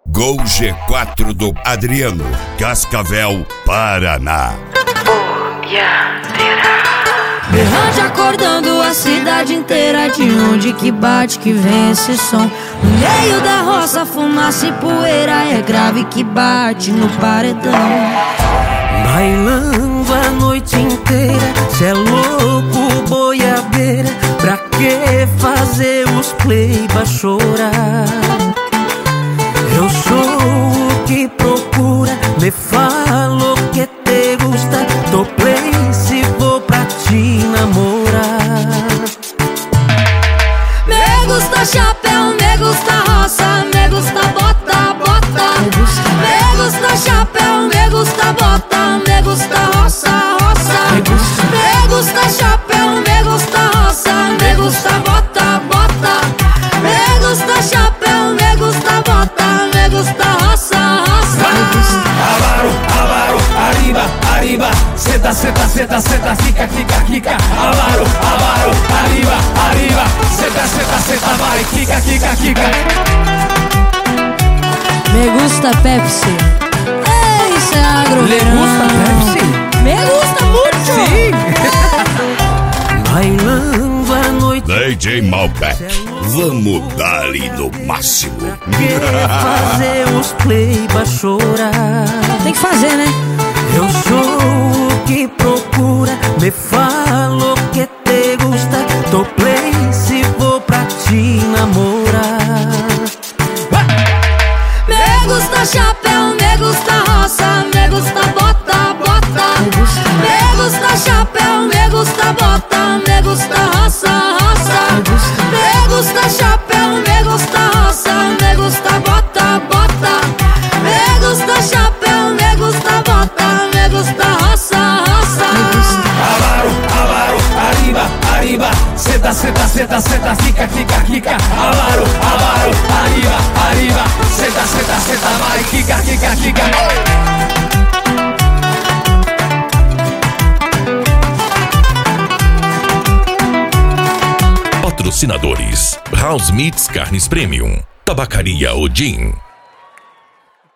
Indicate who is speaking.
Speaker 1: Gol G4 do Adriano, Cascavel, Paraná.
Speaker 2: Berrante acordando a cidade inteira. De onde que bate, que vem esse som? No meio da roça, fumaça e poeira. É grave que bate no paredão.
Speaker 3: Bailando a noite inteira, cê é louco, boiadeira. Pra que fazer os pleiba chorar? Eu sou o que procura, me falo que te gusta. Tô play se vou pra te namorar.
Speaker 2: Me gusta chapéu, me gusta roça, me gusta bota, bota. Me gusta chapéu, me gusta bota, me gusta roça, roça. Me gusta chapéu, me gusta roça, me gusta bota, bota. Me gusta chapéu, me gusta bota, me gusta roça, roça.
Speaker 4: Avaro, avaro, arriba, arriba. Seta, seta, seta, seta, fica, fica, fica. Avaro, avaro, arriba, arriba. Seta, seta, seta, vai, fica, fica, fica.
Speaker 2: Me gusta Pepsi. Ei, cê agro.
Speaker 3: Le gusta Pepsi?
Speaker 2: Me gusta muito.
Speaker 3: Sim. Bailando a noite
Speaker 1: DJ Malbec, vamos dar-lhe no máximo.
Speaker 3: quer fazer os pleiba chorar.
Speaker 2: Tem que fazer, né?
Speaker 3: Eu sou o que procura, me falo que te gusta. Tô play se vou pra te namorar.
Speaker 2: Me gusta chapéu, me gusta roça, me gusta bota, bota. Me gusta chapéu, me gusta bota, me gusta roça, roça. Me gusta chapéu, me gusta roça, me gusta bota, bota. Me gusta chapéu, me gusta bota, me gusta roça, roça.
Speaker 4: Avaro, avaro, arriba, arriba. Seta, seta, seta, seta, fica, fica, fica. Avaro, avaro, arriba, arriba. Seta, seta, seta, vai, fica, fica, fica.
Speaker 5: Patrocinadores: House Meats Carnes Premium, Tabacaria Odin,